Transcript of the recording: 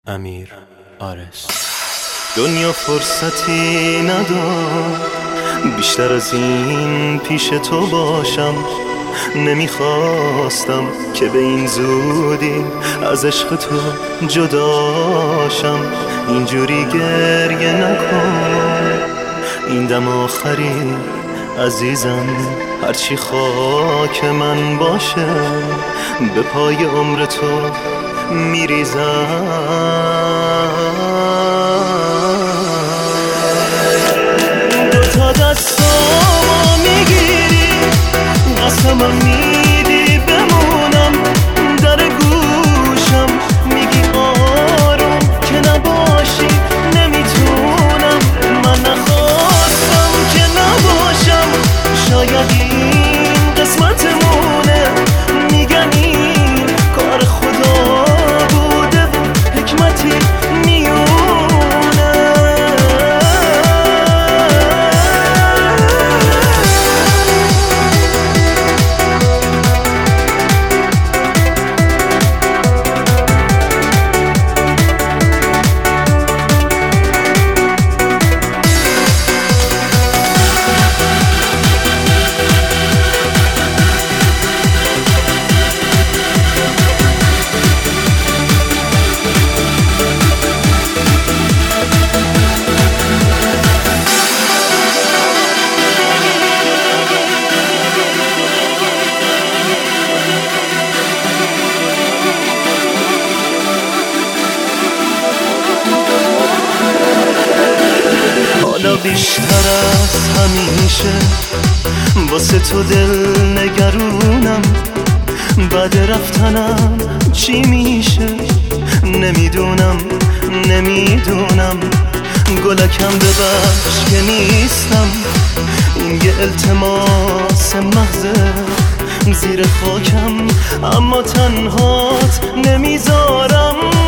امیر آرس. دنیا فرصتی نداد بیشتر از این پیش تو باشم، نمیخواستم که به این زودی از عشق تو جداشم. اینجوری گریه نکن، این دم آخری عزیزم، هرچی خاک من باشه به پای عمر تو میریزم. دوتا دستامو میگیری، قسمم میدی بمونم، در گوشم میگی آروم که نباشی نمیتونم. من نخواستم که نباشم، شاید این قسمتمونه، میگن این کار خدا بوده و حکمتی میونه. بیشتر از همیشه واسه تو دل نگرونم، بعد رفتنم چی میشه نمیدونم. گلکم ببخش که نیستم، این یه التماس محضه، زیر خاکم اما تنهات نمیذارم.